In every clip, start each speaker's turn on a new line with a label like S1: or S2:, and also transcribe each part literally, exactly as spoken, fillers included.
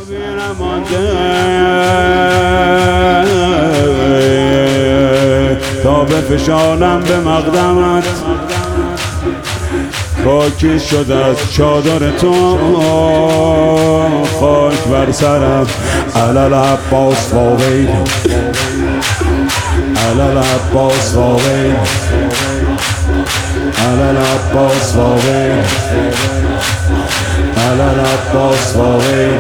S1: تا بفشانم به مقدمت، خاکی شد از چادر تو خاک بر سرم. علل عباس واویل، علل عباس واویل، علل عباس واویل، علل عباس واویل.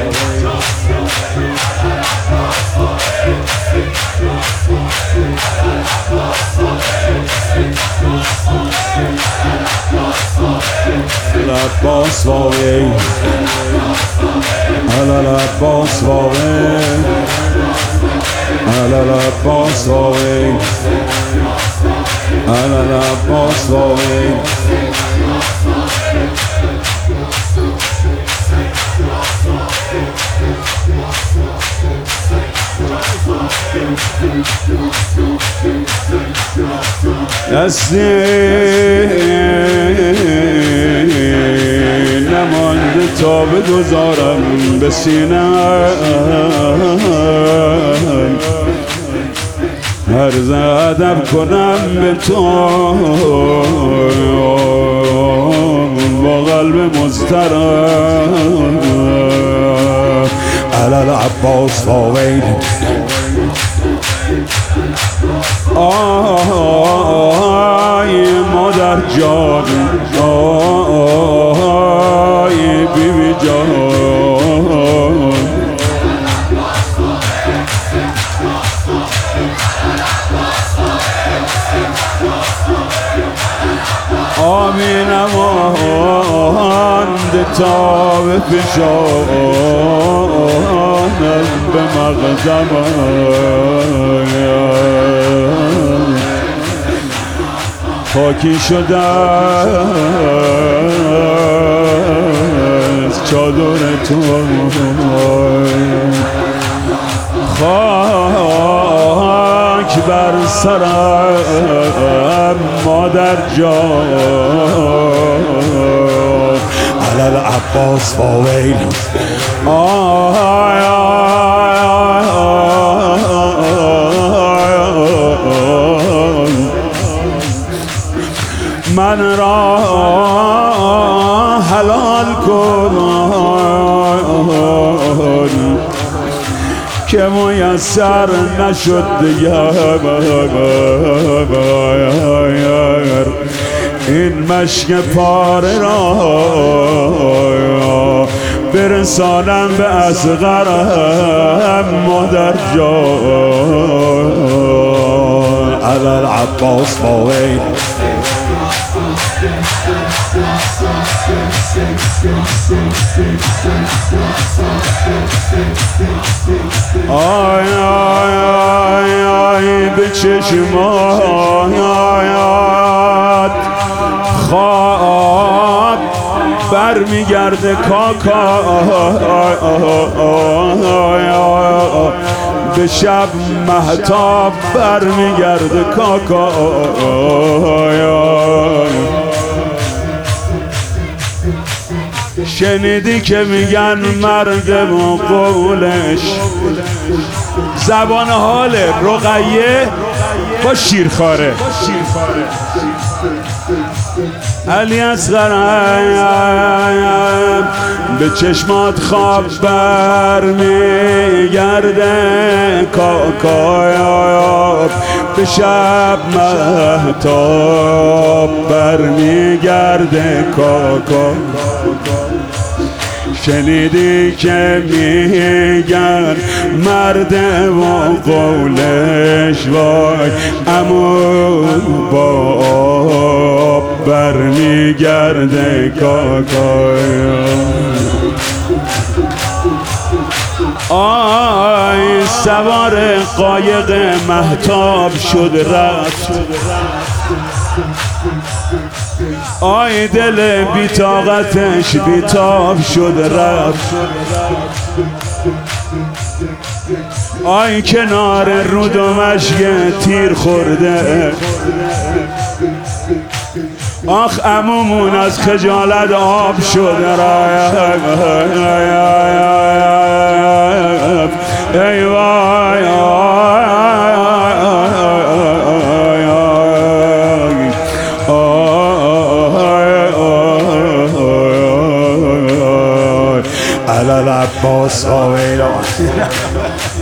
S1: عباس واویل، علل عباس واویل، علل عباس واویل، علل عباس واویل. دستی نمانده تا بگذارم به سینه‌ام، عرض ادب کنم به تو با قلب مضطرب. علل عباس واویل، آی مادر جان، آی بیبی جان. آبی نمانده تا بفشانم به مقدمت، خاکی شده از چادر تو خاک بر سرم مادر جان. علل عباس واویل، آی من را حلال کن که میسر نشد دیگر این مشک پاره را برسانم به اصغرم مادر جان. علل عباس واویل، آی آی آی آی به چشمات خواب برمیگرده کاکا، به شب مهتاب برمیگرده کاکا. شنیدی که میگن مرد و قولش زبان حال رقیه با شیرخواره. علی اصغرم به چشمات خواب بر میگرده کاکا، به شب مهتاب بر میگرده کاکا. شنیدی که میگن مرد و قولش وای امو با آب برمیگرده کاکایا. آی سوار قایق مهتاب شد رفت، آی دل بی‌طاقتش بیتاب شد رفت. آی کنار رود و مشک تیر خورده، آخ عمومون از خجالت آب شده. على العباس هویلا